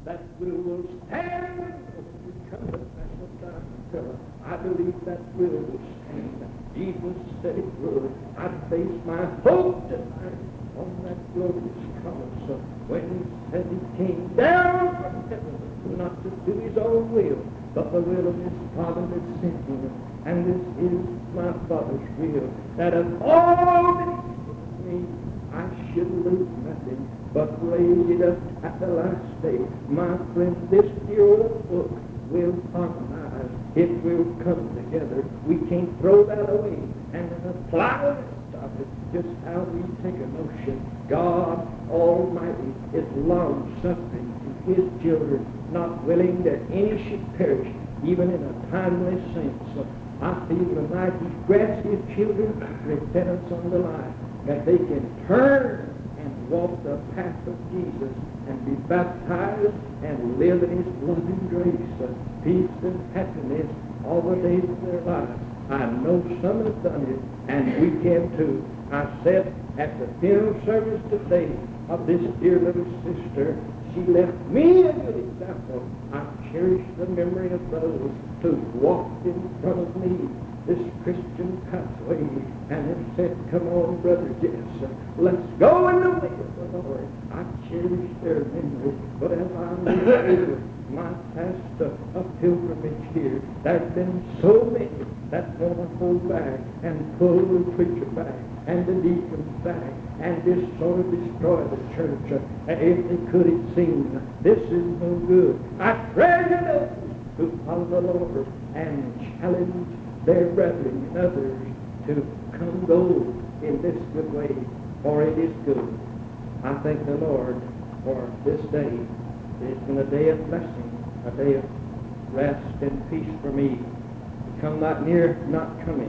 that will stand when we come to that pillar. I believe that will stand. Jesus said it would. I base my hope tonight on that glorious promise when he said he came down from heaven not to do his own will, but the will of his Father that sent him. And this is my Father's will, that of all that he's given me, I should lose nothing, but raise it up at the last day. My friend, this dear old book will harmonize. It will come together. We can't throw that away and apply it. Just how we take a notion. God Almighty is long-suffering to his children, not willing that any should perish, even in a timely sense. I feel tonight he's grants his children repentance on the line, that they can turn and walk the path of Jesus and be baptized and live in his blood and grace, peace and happiness all the days of their lives. I know some have done it, and we can too. I said at the funeral service today of this dear little sister, she left me a good example. I cherish the memory of those who walked in front of me this Christian pathway and have said, come on, Brother Jess, let's go in the way of the Lord. I cherish their memory, but as I look over my past of pilgrimage here, there's been so many that want to hold back and pull the preacher back and the deacons back and just sort of destroy the church. If they could, it seems this is no good. I treasure those who follow the Lord and challenge their brethren and others to come go in this good way, for it is good. I thank the Lord for this day. It's been a day of blessing, a day of rest and peace for me. Come not near, not coming.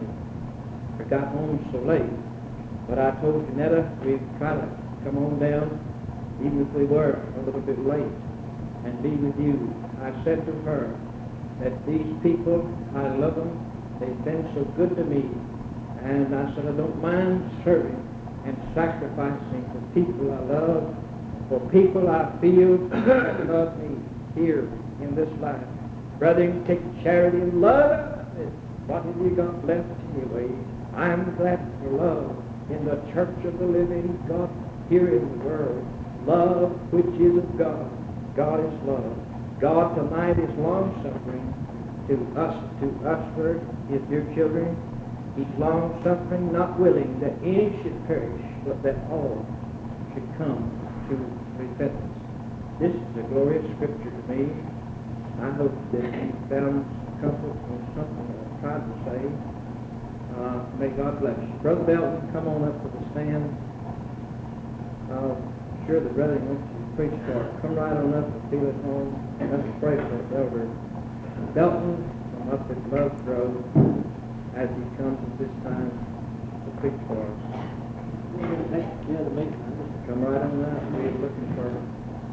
I got home so late, but I told Janetta we'd try to come on down, even if we were a little bit late, and be with you. I said to her that these people, I love them. They've been so good to me, and I said I don't mind serving and sacrificing for people I love, for people I feel that love me here in this life. Brethren, take charity and love. What have you got left anyway? I'm glad for love in the church of the living God here in the world. Love which is of God. God is love. God tonight is long-suffering to us, his dear children. He's long-suffering, not willing that any should perish, but that all should come to repentance. This is a glorious scripture to me. I hope that you found comfort from something I tried to say. May God bless you. Brother Belton, come on up to the stand. Sure the brother wants you to preach for it. Come right on up and feel at home. Let's pray for Elder Belton from up at Love Grove as he comes at this time to preach for us. Come right on up. We're looking for him.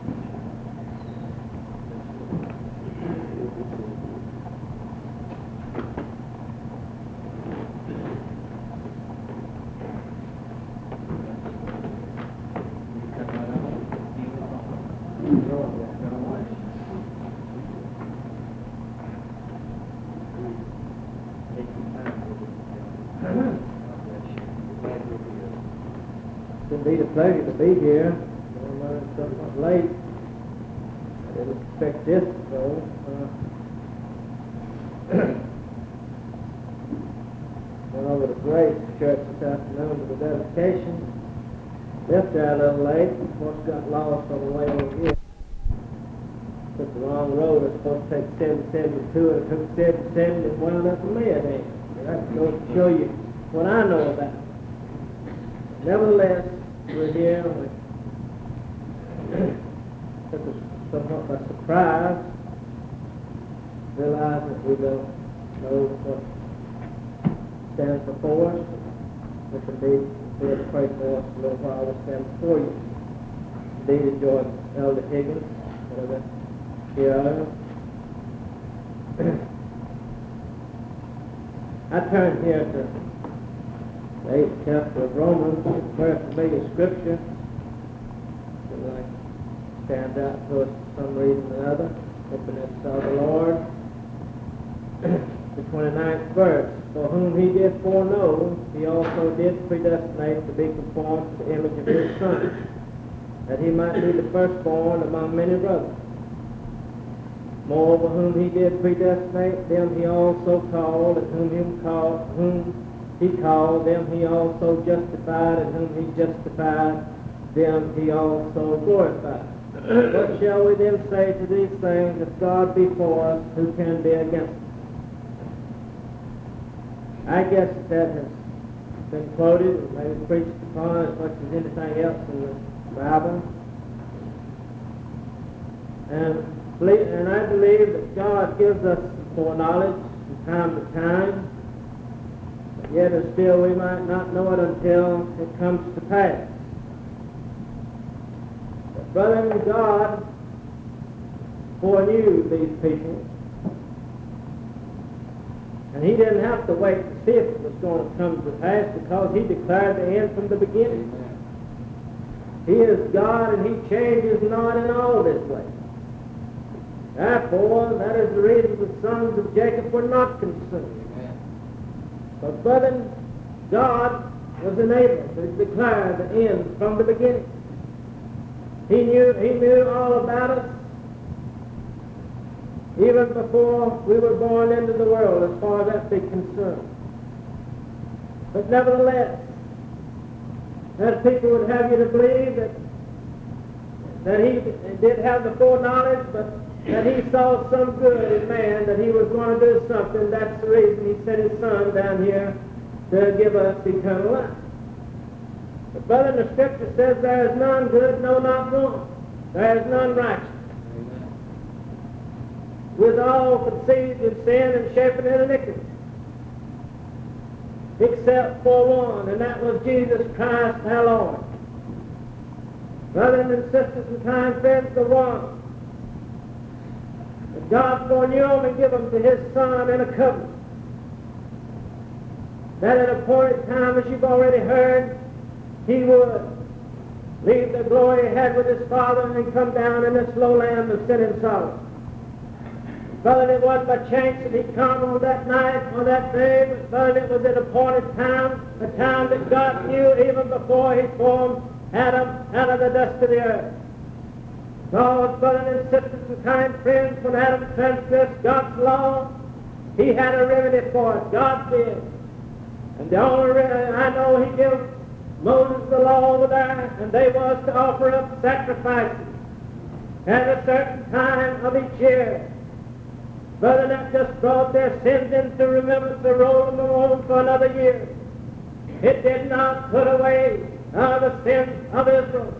It's indeed a pleasure to be here. I'm somewhat late. I didn't expect this to go. Went over to Grace Church this afternoon to the dedication. Left there a little late. Of course, got lost on the way over here. Took the wrong road. I was supposed to take 772, and it took 770 and wound up in Lead. That goes to show you what I know about it. Nevertheless, we're here. Took us somewhat by surprise. Realize that we don't know what stands before us. Which indeed, we have to pray for us a little while to stand before you. Indeed, enjoy Elder Higgins, whatever here I am. I turn here to the 8th chapter of Romans, a very familiar scripture. Like stand out to us for some reason or another. Open this of the Lord. The 29th verse. For whom he did foreknow, he also did predestinate to be conformed to the image of his Son, that he might be the firstborn among many brothers. Moreover, whom he did predestinate, them he also called, and whom he called, them he also justified, and whom he justified, them he also glorified. What shall we then say to these things? If God be for us, who can be against us? I guess that has been quoted and maybe preached upon as much as anything else in the Bible. And I believe that God gives us foreknowledge from time to time, but yet and still we might not know it until it comes to pass. But brother, God foreknew these people, and he didn't have to wait to see if it was going to come to pass, because he declared the end from the beginning. He is God, and he changes not in all this way. Therefore, that is the reason the sons of Jacob were not consumed. But brother, God was enabled to declare the end from the beginning. He knew all about us even before we were born into the world, as far as that be concerned. But nevertheless, that people would have you to believe that he did have the foreknowledge, but that he saw some good in man, that he was going to do something. That's the reason he sent his Son down here to give us eternal life. But brother, the Scripture says there is none good, no, not one. There is none righteous. With all conceived in sin and shapen in iniquity, except for one, and that was Jesus Christ our Lord. Brothers and sisters and kind friends, the one that God foreknew him and give him to his Son in a covenant, that at a appointed time, as you've already heard, he would leave the glory he had with his Father and come down in this low land of sin and sorrow. Brother, it wasn't by chance that he come on that night, on that day, but brother, it was an appointed time, a time that God knew even before he formed Adam out of the dust of the earth. Because, brothers and sisters and kind friends, when Adam transgressed God's law, he had a remedy for it. God did. And the only remedy, I know he gave Moses the law over there, and they was to offer up sacrifices at a certain time of each year. Brother, that just brought their sins into remembrance to roll them on for another year. It did not put away the sins of Israel.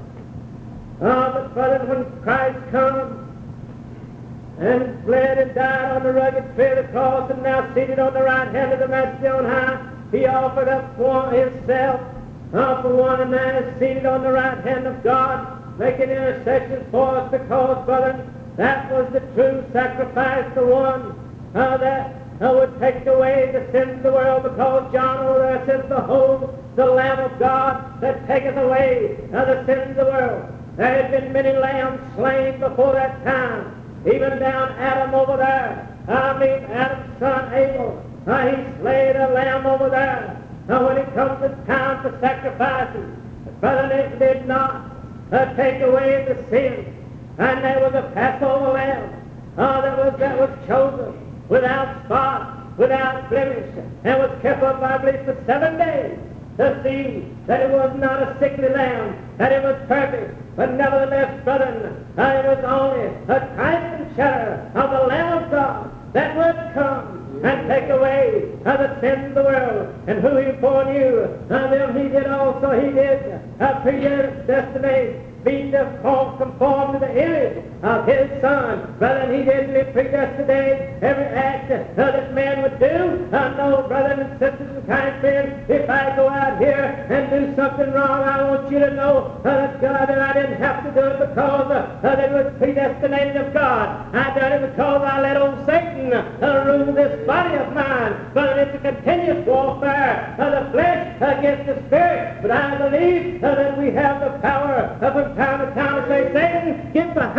But brother, when Christ come and bled and died on the rugged tree of the cross and now seated on the right hand of the Majesty on high, he offered up for himself for one, and now is seated on the right hand of God, making intercessions for us, because, brother, that was the true sacrifice, the one that would take away the sins of the world, because John over there says, behold, the Lamb of God that taketh away the sins of the world. There had been many lambs slain before that time, even down Adam over there. Adam's son Abel, he slayed a lamb over there. Now when it comes to time for sacrifices, brother, it did not take away the sin. And there was a Passover lamb that was chosen without spot, without blemish, and was kept up, I believe, for 7 days to see that it was not a sickly lamb, that it was perfect. But nevertheless, brethren, it was only a type and shadow of the Lamb of God that would come and take away the sins of the world. And who he foreknew, them he did also, he did predestinate, be conformed to the image of his Son. Brother, he didn't predestinate every act that man would do. No, brothers and sisters and kind friends, if I go out here and do something wrong, I want you to know that God, that I didn't have to do it because it was predestinated of God. I done it because I let old Satan rule this body of mine. But it's a continuous warfare of the flesh against the spirit. But I believe that we have the power of from time to time to say, Satan, get behind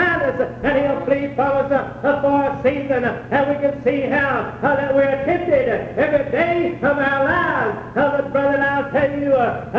away from us for a season, and we can see how that we're tempted every day of our lives. But brother, I'll tell you,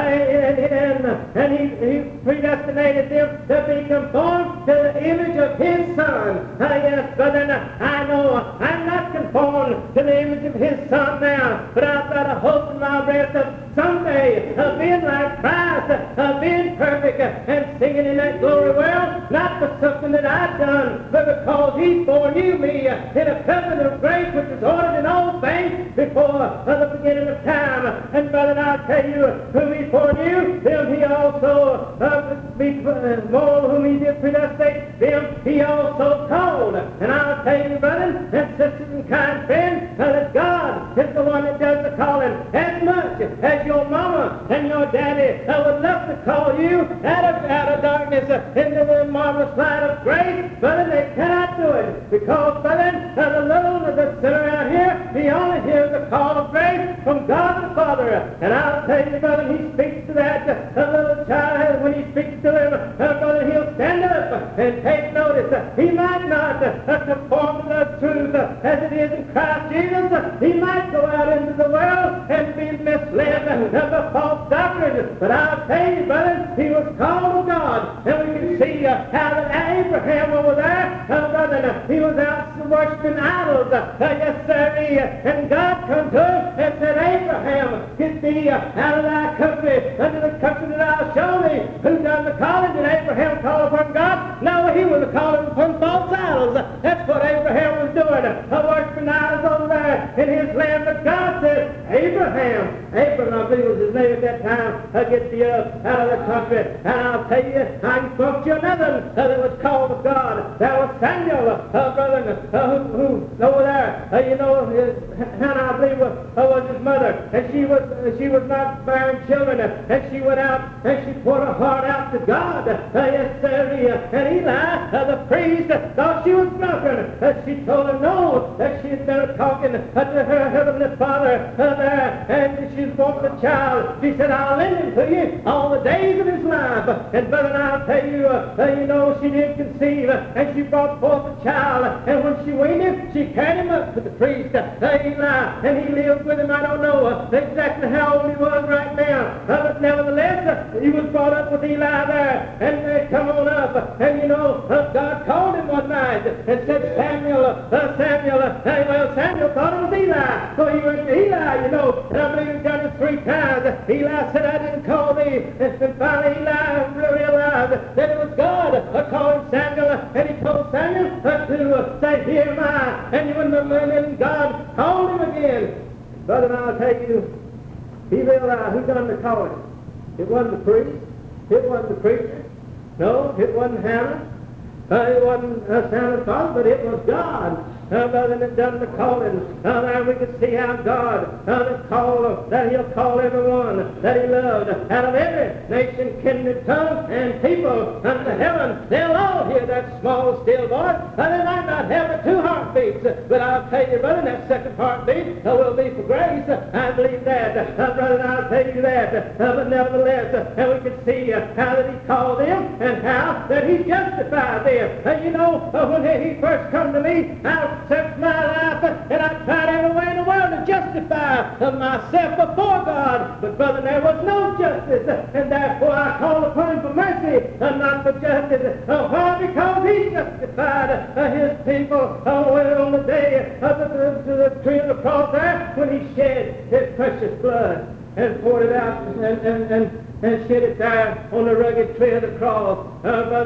and he predestinated them to be conformed to the image of his Son. Yes, brother, I know I'm not conformed to the image of his Son now, but I've got a hope in my breast of someday being like Christ, being perfect and singing in that glory world, not for something that I've done, but because he foreknew me in a covenant of grace which is ordered in all things before the beginning of time. And brother, I'll tell you, whom he foreknew, them he also more whom he did predestinate, them he also called. And I'll tell you, brother and sisters and kind friends, that God is the one that does the calling. As much as your mama and your daddy would love to call you out of darkness into the marvelous light of grace, brother, they cannot do it, because, brother, the little that's sitting around here, he only hears the call of grace from God the Father. And I'll tell you, brother, he speaks to that little child. When he speaks to him, brother, he'll stand up and take notice. He might not conform to the truth as it is in Christ Jesus. He might go out into the world and be misled by false doctrines. But I'll tell you, brother, he was called of God. And we can see how that Abraham over there, brother, he was out worshiping idols. Yes, sir. And God come to him and said, Abraham, get thee out of thy country, unto the country that I'll show thee. Who done the calling? Did Abraham call upon God? No, he was calling upon false idols. That's what Abraham was doing, worshiping idols over there in his land. But God said, Abraham, I believe was his name at that time, get thee up out of the country. And I'll tell you, I spoke to another that was called of God. That was Samuel, brother, who over there, Hannah, I believe, was his mother, and she was not bearing children, and she went out and she poured her heart out to God. Yes, sir. And Eli, the priest, thought she was drunken. She told him no, that she had been talking to her heavenly Father there, and she was wanting a child. She said, I'll lend him to you all the days of his life. And brother, I'll tell you, she did conceive, and she brought forth a child, and when she weaned him, she carried him up to the priest, Eli, and he lived with him. I don't know exactly how old he was right now, but nevertheless, he was brought up with Eli there, and they come on up, and God called him one night and said, Samuel, Samuel thought it was Eli, so he went to Eli, and I believe he's done it 3 times. Eli said, I didn't call thee, and finally Eli realized that it was God calling Samuel, and he told Samuel to say, here am I, and then God called him again. Brother, I'll tell you, he realized who done the calling. It wasn't the priest. It wasn't the preacher. No, it wasn't Hannah. It wasn't Hannah's father, but it was God. Brother, that done the calling. There we can see how God that he'll call everyone that he loved out of every nation, kindred, tongue, and people unto heaven. They'll all hear that small, still voice. They might not have the 2 heartbeats, but I'll tell you, brother, that second heartbeat will be for grace. I believe that. Brother, I'll tell you that. But nevertheless, and we can see how that he called them and how that he justified them. When he first come to me, I searched my life and I tried every way in the world to justify myself before God. But brother, there was no justice, and therefore I call upon him for mercy and not for justice. Why? Because he justified his people on the day of the tree of the cross there, when he shed his precious blood and poured it out and shed it there on the rugged tree of the cross. Brother,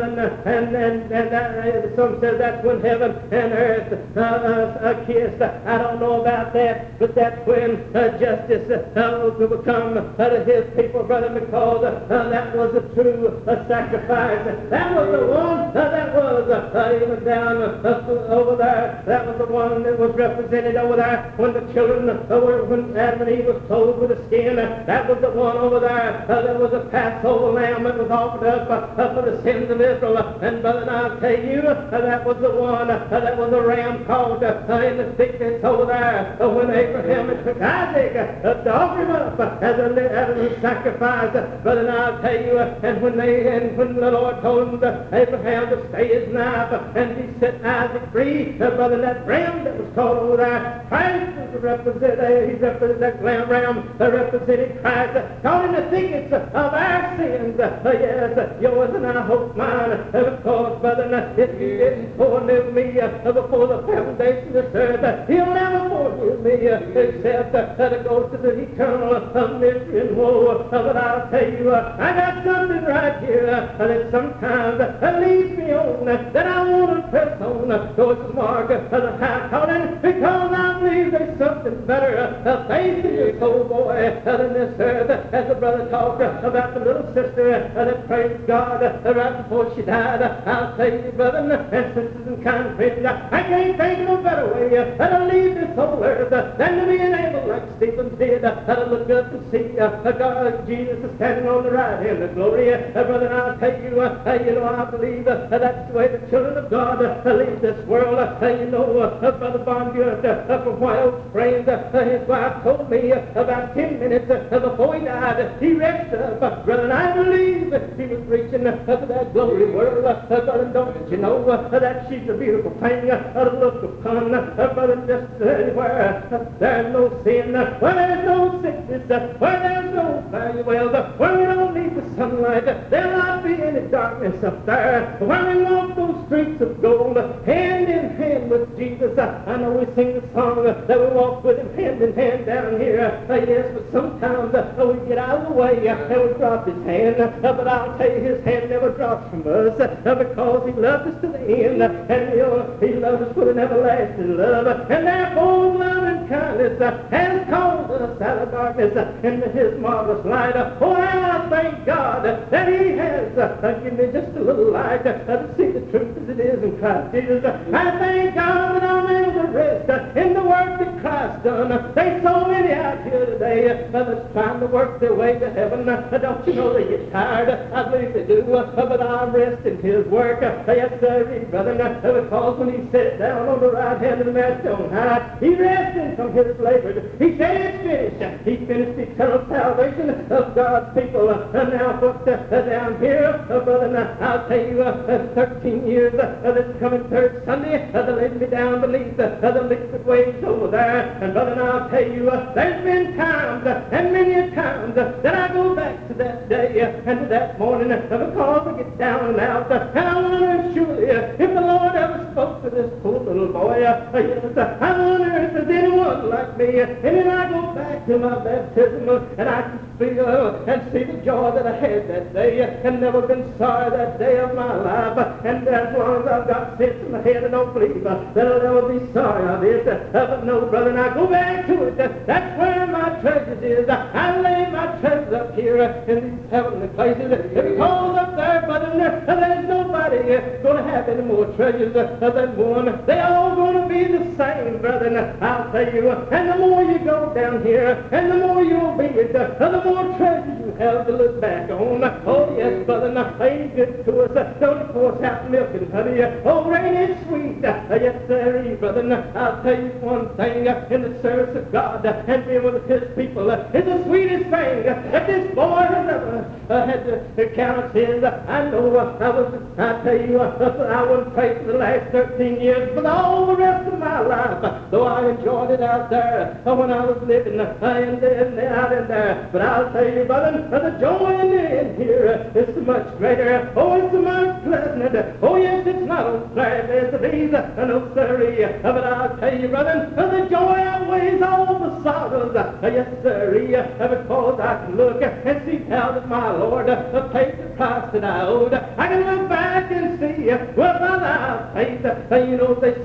and some says that's when heaven and earth kissed. I don't know about that, but that's when justice will come to his people, brother, because that was a true sacrifice. That was the one that was even down over there. That was the one that was represented over there when Adam and Eve was clothed with the skin. That was the one over there that was was a Passover lamb that was offered up for the sins of Israel. And brother, I'll tell you, that was the one, that was a ram caught in the thickets over there when Abraham took Isaac to offer him up as a sacrifice. Brother, I'll tell you, and when the Lord told Abraham to stay his knife and he set Isaac free, brother, that ram that was caught over there, Christ was represented, he represented that ram represented Christ, caught in the thickets of our sins. Yes, yours and I hope mine, because, brother, if he didn't foreknow me before the foundation of this earth, he'll never foreknow me except to go to the eternal misery and woe. But I'll tell you, I got something right here that sometimes leads me on, that I want to press on towards the mark of the high calling, because I believe there's something better facing this old boy than this earth. As the brother talked about the little sister that praised God right before she died, I'll tell you, brother and sisters and kind friends, I can't think of a better way to leave this whole earth than to be enabled, like Stephen did, to look up and see God, Jesus is standing on the right hand of glory. Brother, I'll tell you, I believe that's the way the children of God leave this world. Brother Bongood from White Oak Springs, his wife told me about 10 minutes before he died, he rested up, brother, and I believe he was reaching to that glory world. Brother, don't you know that she's a beautiful thing to look upon, brother, just anywhere there's no sin, where there's no sickness, where there's no value, where we don't need the sunlight, there'll not be any darkness up there, where we walk those streets of gold, hand in hand with Jesus. I know we sing the song that we walk with him hand in hand down here, yes, but sometimes we get out of the way and we drop his hand, but I'll tell you, his hand never drops from us, because he loves us to the end, and he loves us with an everlasting love, and therefore love and kindness has called us out of darkness into his marvelous light. Oh, I thank God that he has given me just a little light to see the truth as it is in Christ Jesus. I thank God that I'm able to rest in the work that Christ done. There's so many out here today that's trying to work their way to heaven. Don't you know they get tired? I believe they do, but I rest in his work. Yes, sir, brother, because when he sat down on the right hand of the Master on high, he rested from his labor. He said it's finished. He finished the eternal salvation of God's people. Now, folks, down here, brother, I'll tell you, 13 years, this coming third Sunday, they laid me down beneath the liquid waves over there. And brother, I'll tell you, there's been times, and many times, that I go back to that day and to that morning, because I get down and out, and I wonder surely if the Lord ever spoke to this poor little boy. Yes, I wonder if there's anyone like me. And then I go back to my baptism, and I can feel and see the joy that I had that day, and never been sorry that day of my life. And as long as I've got sense in my head, I don't believe that I'll never be sorry of it. But no, brother, and I go back to it. That's where my treasures is. I lay my treasures up here in these heavenly places, because up there, brother, there's nobody going to have any more treasures than one. They're all going to be the same, brother. I'll tell you, and the more you go down here, and the more you'll be it, the more treasures you have to look back on. Oh, yes, brother, ain't good to us. Don't force out milk and honey. Oh, ain't it sweet? Yes, sir, brother. I'll tell you one thing, in the service of God and being with his people is the sweetest thing that this boy has ever had to count his. I know I tell you, I wouldn't pray for the last 13 years, but all the rest of my life, though I enjoyed it out there when I was living out in there. But I'll tell you, brother, the joy in here is so much greater. Oh, it's so much pleasant. Oh, yes, it's not on glad as it is. No, sirree. But I'll tell you, brother, the joy outweighs all the sorrows. Yes, sirree. Because I can look and see how that my Lord paid the price that I owed. I can look back and see, well, brother, I paid. They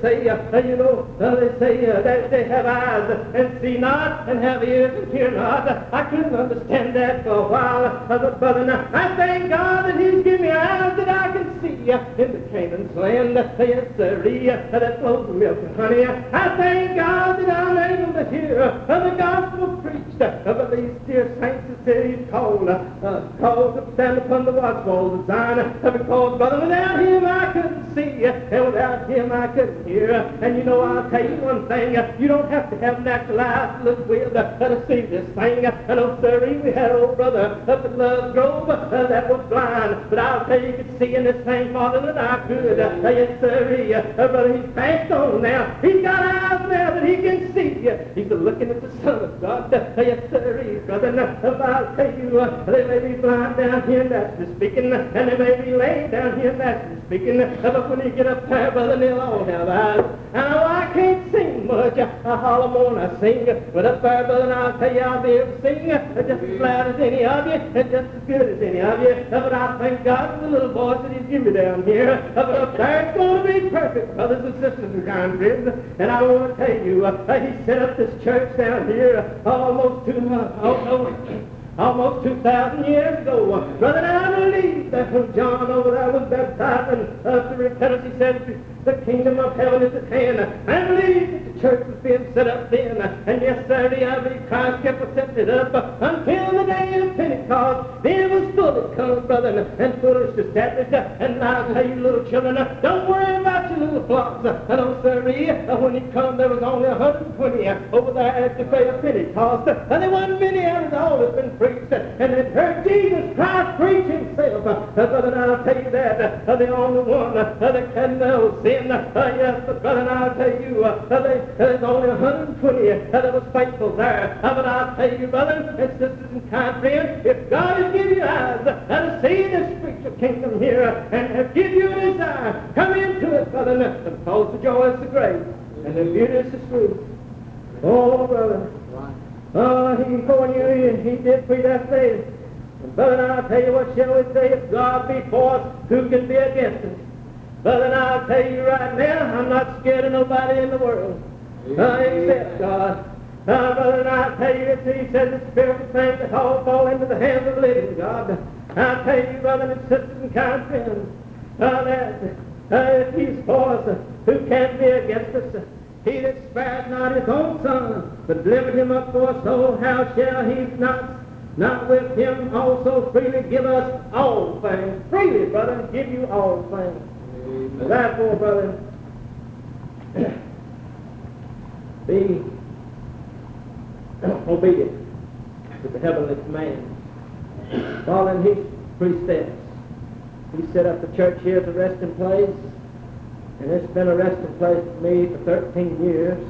say that they have eyes and see not, and have ears and hear not. I couldn't understand that for a while, but brother, now I thank God that he's given me eyes that I can see in the Canaan's land. Yes, sirree, that flows with milk and honey. I thank God that I'm able to hear the gospel preached by these dear saints city's called to stand upon the watchwalls of Zion. Because, brother, without him I couldn't see, and without him I couldn't hear. And you know, I'll tell you one thing, you don't have to have natural eyes to look with to see this thing. And oh, sir, we had old brother up at Love Grove that was blind, but I'll tell you, he could see in this thing farther than I could. Yes, sir, brother, he's passed on now. He's got eyes now that he can see. He's looking at the Son of God. Yes, sir, brother, I'll tell you, they may be blind down here, naturally speaking, and they may be lame down here, naturally speaking, but when you get up there, brother, they'll all have eyes. I know I can't sing much, I holler more than I sing, but up there, brother, I'll tell you, I'll be able to sing just as loud as any of you, and just as good as any of you, but I thank God for the little voice that he's given me down here, but up there it's going to be perfect, brothers and sisters and kind friends, and I want to tell you, he set up this church down here almost 2,000 years ago. Brother, I believe that when John over there was baptizing to repentance, he said, the kingdom of heaven is at hand. I believe that the church was being set up then. And yes, sir, I believe Christ kept setting it up until the day of Pentecost. Then was fully come, brother, and fully established. And I'll tell you, little children, don't worry about your little flocks. I know, sir, when he come, there was only 120 over there at the day of Pentecost. And there wasn't many out of all that's been preached. And it heard Jesus Christ preach himself. Brother, and I'll tell you that the only one that can know sin. Yes, but brother, and I'll tell you, there's only 120 that was faithful there. But I'll tell you, brother and sisters and kind friends, if God has given you eyes to see this spiritual kingdom here and have given you a desire, come into it, brother, because the joy is the great and the beauty is the sweet. Oh, brother. He did predestinate. And brother, I'll tell you what shall we say, if God be for us, who can be against us? Brother, I'll tell you right now, I'm not scared of nobody in the world, except God. Brother, I'll tell you, he says it's spiritual things that all fall into the hands of the living God. I'll tell you, brother and sisters and kind friends, that if he's for us, who can be against us? He that spared not his own son, but delivered him up for us all, how shall he not with him also freely give us all things? Freely, brother, give you all things. Amen. Therefore, brother, be obedient to the heavenly command, following his precepts. He set up the church here as a resting place, and it's been a resting place for me for 13 years.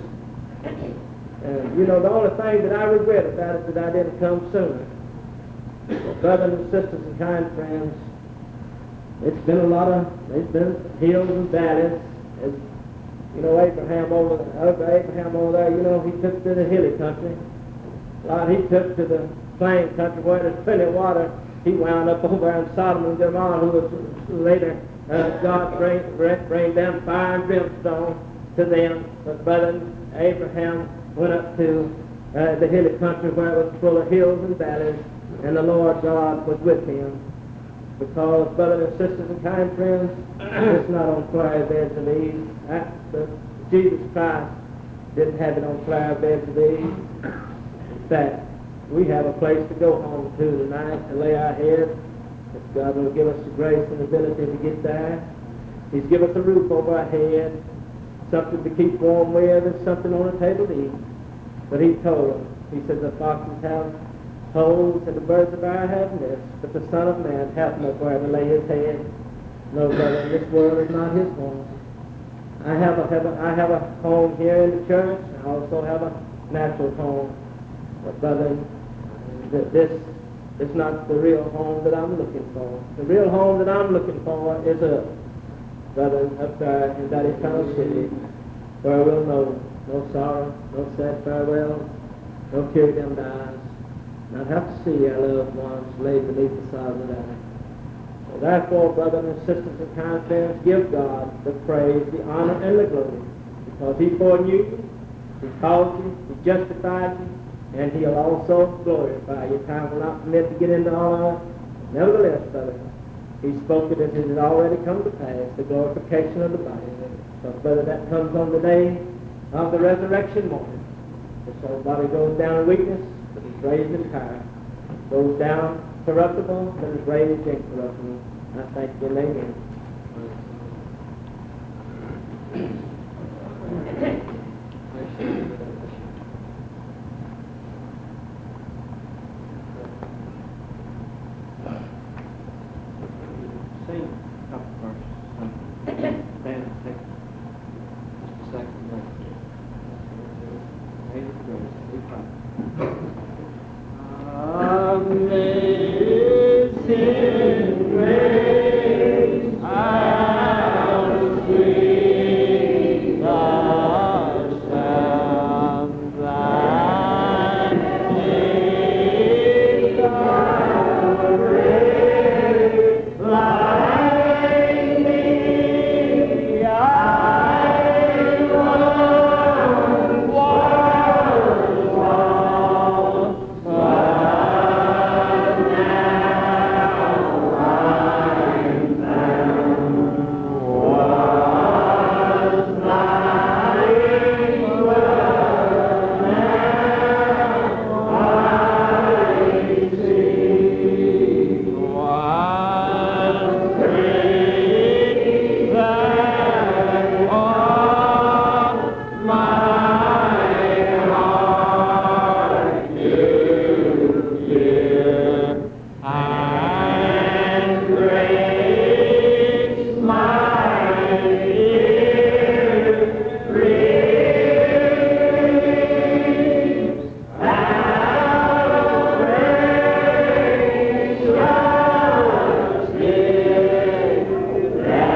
And you know, the only thing that I regret about it is that I didn't come sooner. Well, brothers and sisters and kind friends, it's been hills and valleys. As you know, Abraham over there, you know, he took to the hilly country. He took to the plain country where there's plenty of water. He wound up over in Sodom and Gomorrah, who was later God rained down fire and brimstone to them. But brother Abraham went up to the hilly country where it was full of hills and valleys, and the Lord God was with him. Because, brothers and sisters and kind friends, it's not on flowery beds of ease. Jesus Christ didn't have it on flowery beds of ease. In fact, we have a place to go home to tonight to lay our head. If God will give us the grace and ability to get there. He's given us a roof over our head, something to keep warm with, and something on the table to eat. But he told us, he said, the foxes have holes and the birds of air have nests, but the Son of Man hath nowhere to lay his head. No, brother, this world is not his home. I have a home here in the church. I also have a natural home. But brother, this is not the real home that I'm looking for. The real home that I'm looking for is brother, up there in that eternal city, where we'll know no sorrow, no sad farewell, no tear dimmed eyes, not have to see our loved ones laid beneath the sod of the earth. So therefore, brothers and sisters and kind friends, give God the praise, the honor, and the glory, because he foreknew you, he called you, he justified you, and he'll also glorify you. Time will not permit to get into all of it. Nevertheless, brother, he spoke it as it had already come to pass, the glorification of the body. So, brother, that comes on the day of the resurrection morning. This old body goes down in weakness, but he's raised in power. goes down corruptible, but is raised incorruptible. I thank you, amen. Sing a couple verses. Stand and take just a second break. Amazing grace. We pray. Amazing grace, how sweet the sound that saved a wretch like me. I once was lost, but now I'm found. Was blind, but now I see. What great that all my heart you hear, and grace my ear grieves. How precious is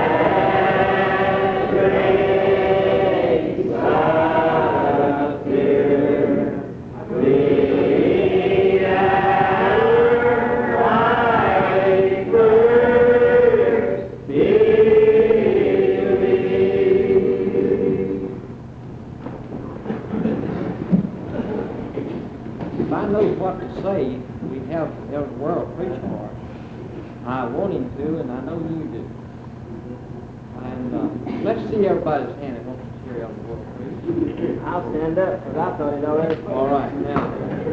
that grace appear. The hour I first believed. If I know what to say, we have Elder World preach for us. I want him to, and I know you do. And let's see everybody's hand that wants to hear Elder World preach. I'll stand up, because I thought he'd already spoken. All right, now.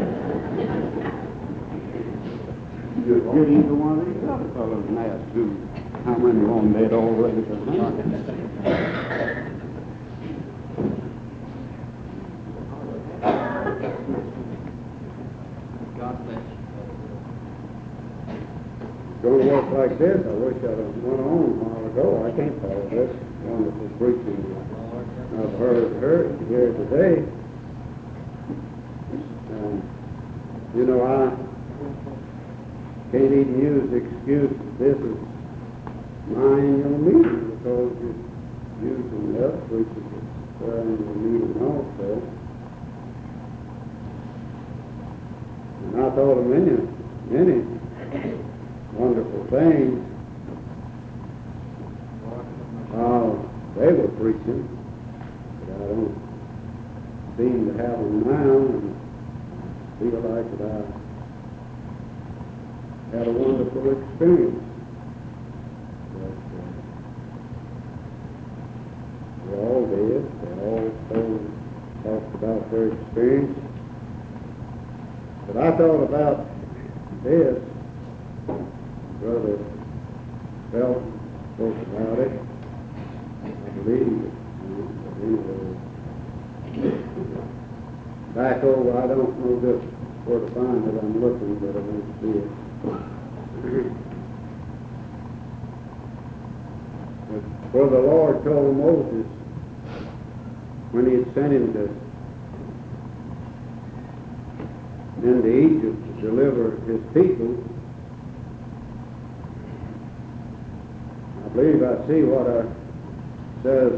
Get either one of these other fellows and ask who, how many on that already behind. God bless you. Going to work like this, I wish I'd have went on a while ago. I can't follow this wonderful preaching I've heard here today. You know, I can't even use the excuse that this is my annual meeting, because it's using the other preachers at their annual meeting also. And I thought of many wonderful things while they were preaching, but I don't seem to have them now, and feel like that I had a wonderful experience. But, they all did. They all talked about their experience. But I thought about this. Brother Felton spoke about it. I believe it. But anyway, back over, I don't know just where to find it. I'm looking, but I don't see it. For the Lord told Moses when he had sent him into Egypt to deliver his people, I believe I see what it says,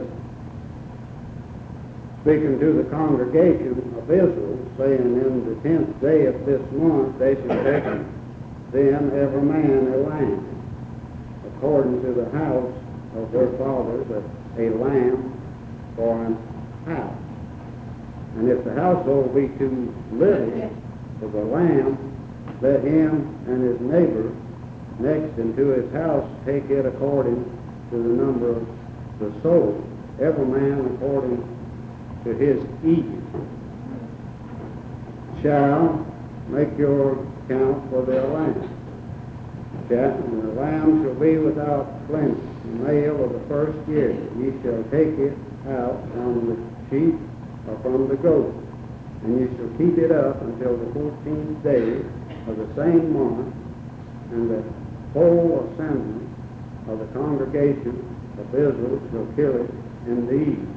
speaking to the congregation of Israel, saying, in the 10th day of this month they shall take them every man a lamb, according to the house of their fathers, a lamb for an house. And if the household be too little for the lamb, let him and his neighbor next into his house take it according to the number of the soul, every man according to his eating. Shall make your account for their lamb. And the lamb shall be without blemish, the male of the first year. Ye shall take it out from the sheep or from the goat, and ye shall keep it up until the 14th day of the same month, and the whole assembly of the congregation of Israel shall kill it in the eve.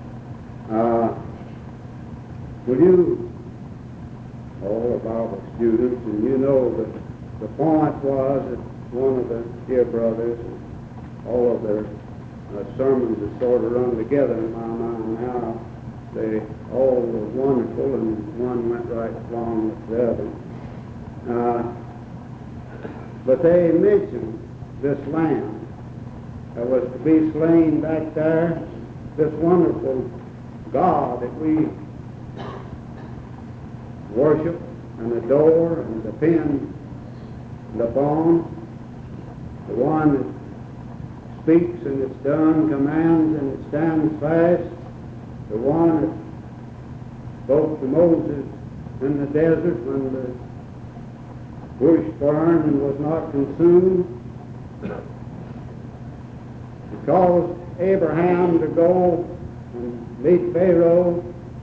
Will you, all the Bible students, and you know that the point was that one of the dear brothers, all of their sermons are sort of run together in my mind now. They all were wonderful, and one went right along with the other. But they mentioned this lamb that was to be slain back there, this wonderful God that we worship and adore and depend upon, the one that speaks and it's done, commands and it stands fast, the one that spoke to Moses in the desert when the bush burned and was not consumed. He caused Abraham to go and meet Pharaoh.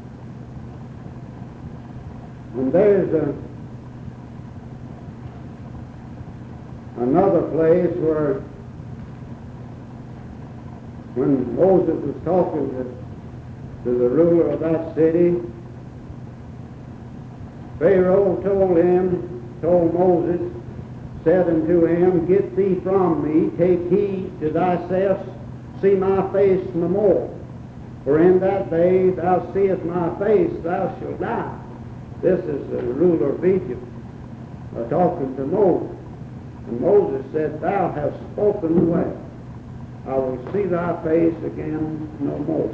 And there's another place where when Moses was talking to the ruler of that city, Pharaoh told Moses, said unto him, Get thee from me, take heed to thyself, see my face no more. For in that day thou seest my face, thou shalt die. This is the ruler of Egypt talking to Moses. And Moses said, Thou hast spoken well. I will see thy face again no more.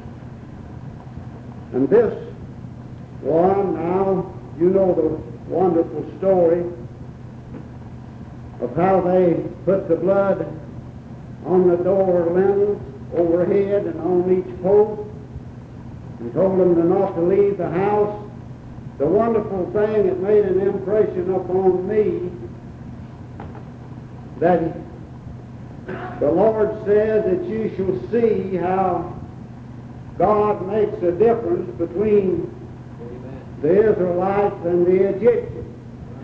And this one, now, you know the wonderful story of how they put the blood on the door lintels overhead and on each post and told them not to leave the house. The wonderful thing that made an impression upon me, that the Lord said that you shall see how God makes a difference between the Israelites and the Egyptians.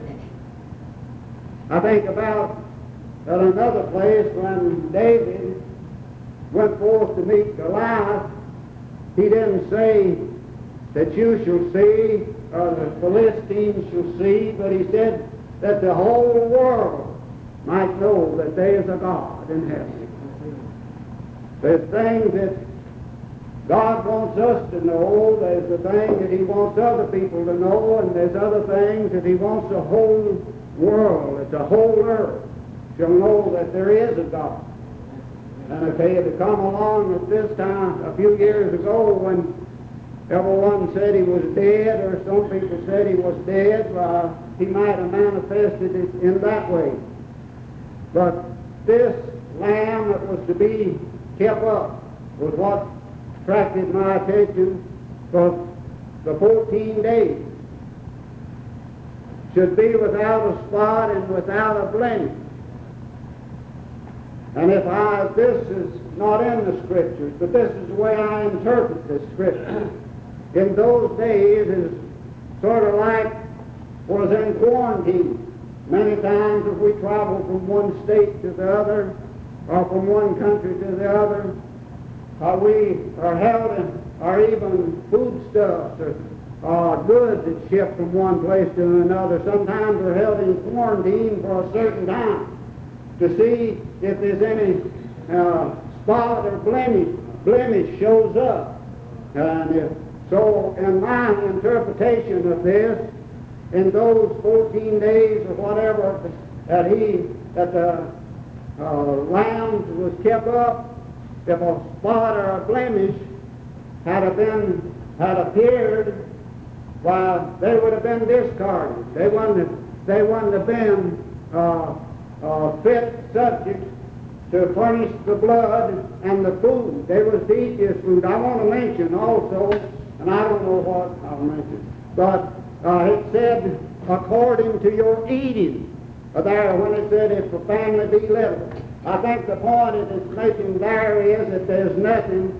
I think about at another place when David went forth to meet Goliath, he didn't say that you shall see, or the Philistines shall see, but he said that the whole world might know that there is a God in heaven. There's things that God wants us to know, there's the thing that he wants other people to know, and there's other things that he wants the whole world, that the whole earth shall know that there is a God. And if they had to come along at this time a few years ago when everyone said he was dead, or some people said he was dead, he might have manifested it in that way. But this lamb that was to be kept up was what attracted my attention for the 14 days. Should be without a spot and without a blemish. And if this is not in the Scriptures, but this is the way I interpret the Scripture. In those days, it's sort of like was in quarantine. Many times if we travel from one state to the other, or from one country to the other, we are held in, or even foodstuffs or goods that ship from one place to another. Sometimes we're held in quarantine for a certain time to see if there's any spot or blemish shows up. And so in my interpretation of this, in those 14 days or whatever that the lamb was kept up, if a spot or a blemish had appeared, why, they would have been discarded. They wouldn't have been fit subjects to furnish the blood and the food. They was to eat this food. I want to mention also, and I don't know what I'll mention, but it said according to your eating. There, when it said, if a family be little, I think the point it is making there is that there's nothing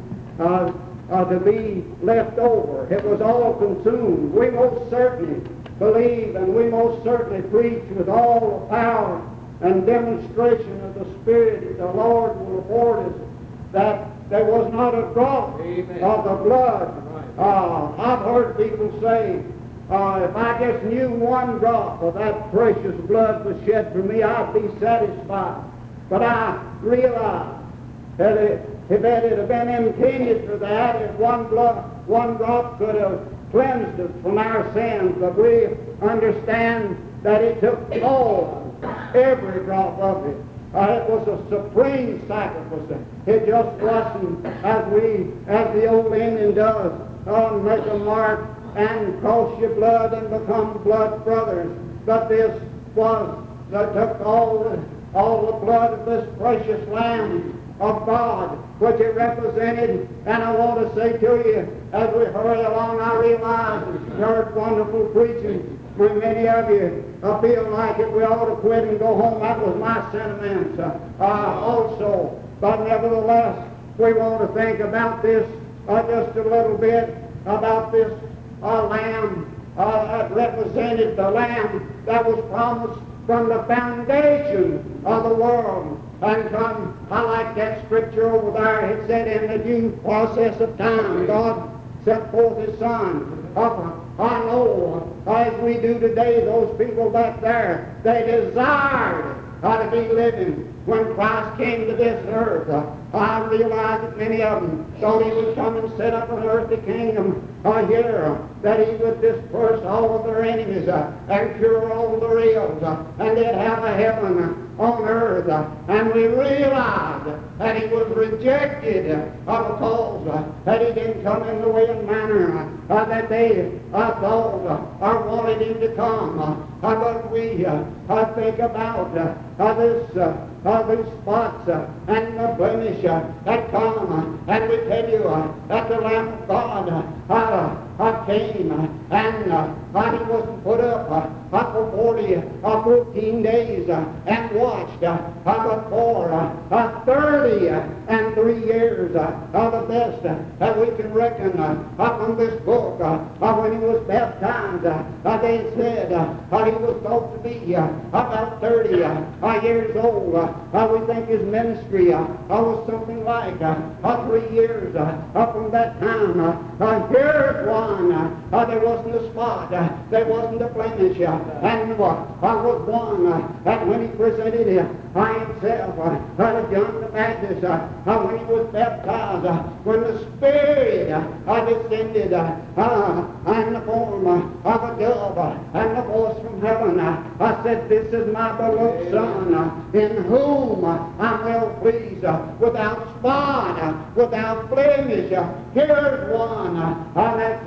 to be left over. It was all consumed. We most certainly believe, and we most certainly preach with all the power and demonstration of the Spirit that the Lord will afford us, that there was not a drop Amen. of the blood. I've heard people say, if I just knew one drop of that precious blood was shed for me, I'd be satisfied. But I realize that if it had been intended for that, if one drop could have cleansed us from our sins, but we understand that it took all, every drop of it. It was a supreme sacrifice. It just wasn't as the old Indian does, make a mark and cross your blood and become blood brothers. But this was that took all the blood of this precious Lamb of God, which it represented. And I want to say to you, as we hurry along, I realize you heard wonderful preaching. When many of you feel like it, we ought to quit and go home. That was my sentiments also. But nevertheless, we want to think about this just a little bit, about this lamb that represented the lamb that was promised from the foundation of the world. And I like that scripture over there. It said, in the due process of time, God sent forth His Son. I know, as we do today, those people back there, they desired to be living when Christ came to this earth. I realize that many of them thought He would come and set up an earthly kingdom here, that He would disperse all of their enemies and cure all their ills, and they'd have a heaven on earth. And we realize that He was rejected because that He didn't come in the way and manner that they thought or wanted Him to come. But we think about these spots and the blemish that come, and we tell you that the Lamb of God came, and He wasn't put up for 40 or 14 days and watched, but for 30 and 3 years, the best that we can reckon from this book. When He was baptized, they said He was thought to be about 30 years old. We think His ministry was something like 3 years from that time. Here's one. There wasn't a spot. There wasn't a blemish. And was one that when He presented Himself to John the Baptist, when he was baptized, when the Spirit descended in the form of a dove, and the voice from heaven said, "This is my beloved Son, in whom I'm well pleased, without spot, without blemish." Here's one that's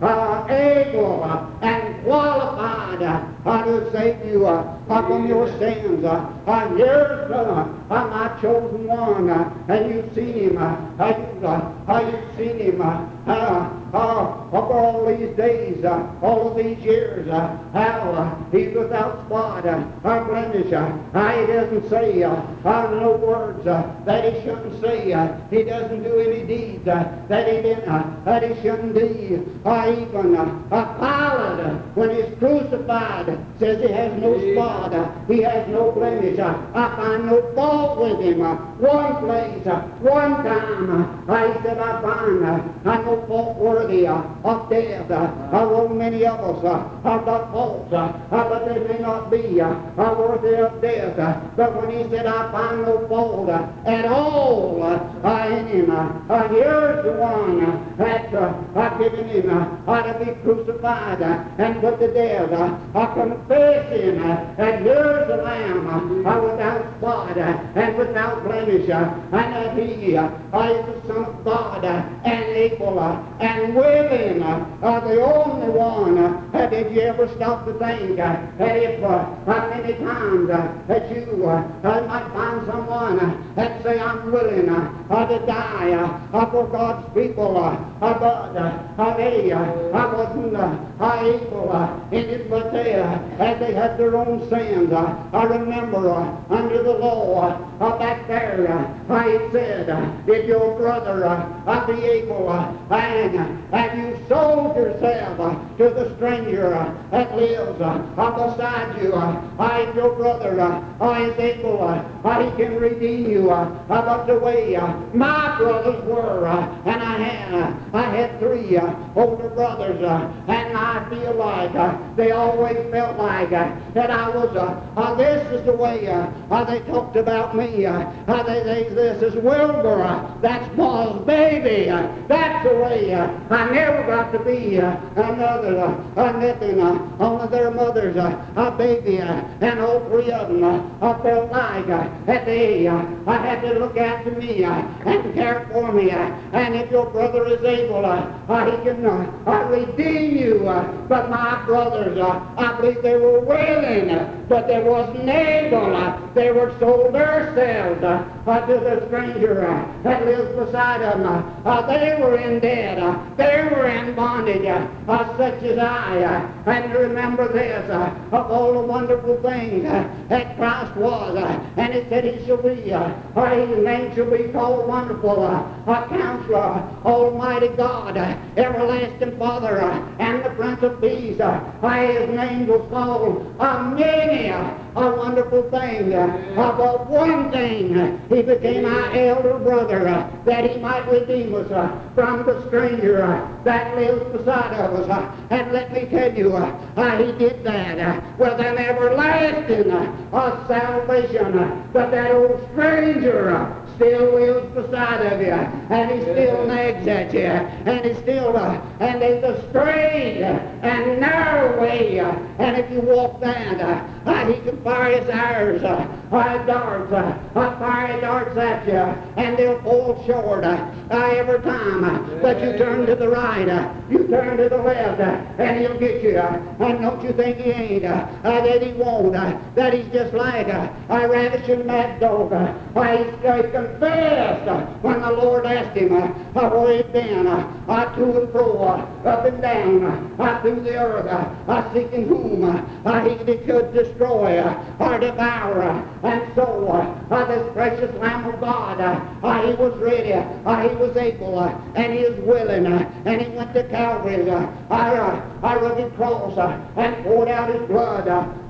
able and qualified to save you from your sins. Here's my chosen one, and you've seen Him. You've seen Him over all these days, all of these years, how He's without spot or blemish. He doesn't say no words that He shouldn't say. He doesn't do any deeds that He shouldn't do. Even Pilate, when He's crucified, says He has no spot. He has no blemish. I find no fault with Him. One place, one time, He said, I find no fault worthy of death. Although many of us have got faults, but they may not be worthy of death. But when He said, I find no fault at all in Him, here's the one that's given Him to be crucified and put to death, confessing, and here's Here's the Lamb without spot and without blemish, and that He is the Son of God, and able and willing, the only one. Did you ever stop to think that if many times that you might find someone that say, I'm willing to die for God's people, but they wasn't able in it, but they had their own sins. I remember under the law back there, it said, if your brother be able, and you sold yourself to the stranger that lives beside you, if your brother is able, he can redeem you. But the way my brothers were, and I had three older brothers, and I feel like they always felt like that I was, this is the way they talked about me. This is Wilbur, that's Paul's baby. That's the way I never got to be another, nothing, only their mother's baby, and all three of them felt like that they I had to look after me and care for me. And if your brother is able, he can redeem you. But my brothers, I believe they were willing, but they wasn't able. They were sold themselves to the stranger that lives beside them. They were in debt. They were in bondage, such as I. And remember this, of all the wonderful things that Christ was. And it said he shall be, his name shall be called Wonderful, Counselor, Almighty God, Everlasting Father, and the Prince of Peace. His name was called many wonderful things. But one thing, he became our elder brother, that he might redeem us from the stranger that lives beside of us. And let me tell you, he did that with an everlasting salvation. But that old stranger still lives beside of you, and he still nags at you, and he still, and there's a straight and narrow way, and if you walk that, he can fire his arrows, fire darts at you, and they'll fall short every time. But you turn to the right, you turn to the left, and he'll get you. And don't you think he ain't, that he won't, that he's just like a ravishing mad dog. He confessed when the Lord asked him where he'd been, to and fro, up and down, through the earth, seeking whom he could destroy or devour. And so this precious Lamb of God, he was ready, he was able, and he was willing, and he went to Calvary's rugged cross and poured out his blood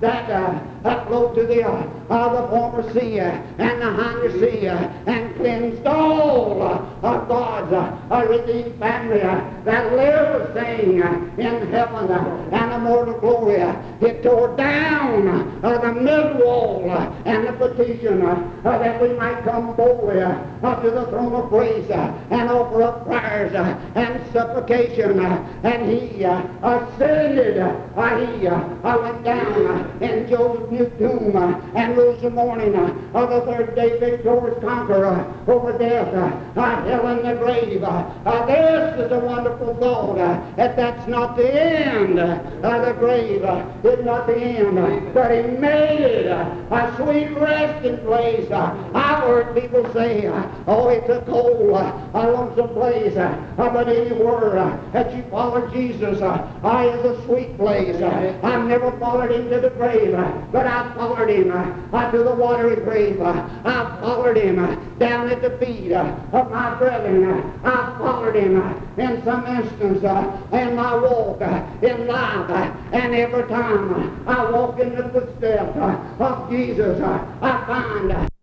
that flowed to the former sea and the hinder sea, and cleansed all of God's redeemed family that live sing in heaven and immortal glory. It tore down the mid-wall and the petition that we might come boldly to the throne of grace and offer up prayers and supplication. And he ascended, he went down in Joseph's new tomb and rose the morning of the third day, victorious conqueror over death, hell, and the grave. This is a wonderful thought, that that's not the end. The grave is not the end, but he made it a sweet resting place. I've heard people say, oh, it's a cold, lonesome place, but anywhere that you follow Jesus, is a sweet place. I've never followed him to the grave, but I've followed him to the watery grave. I've followed him down at the feet of my brethren. I've followed him in some instance in my walk in life, and every time I walk in the footsteps of Jesus, I find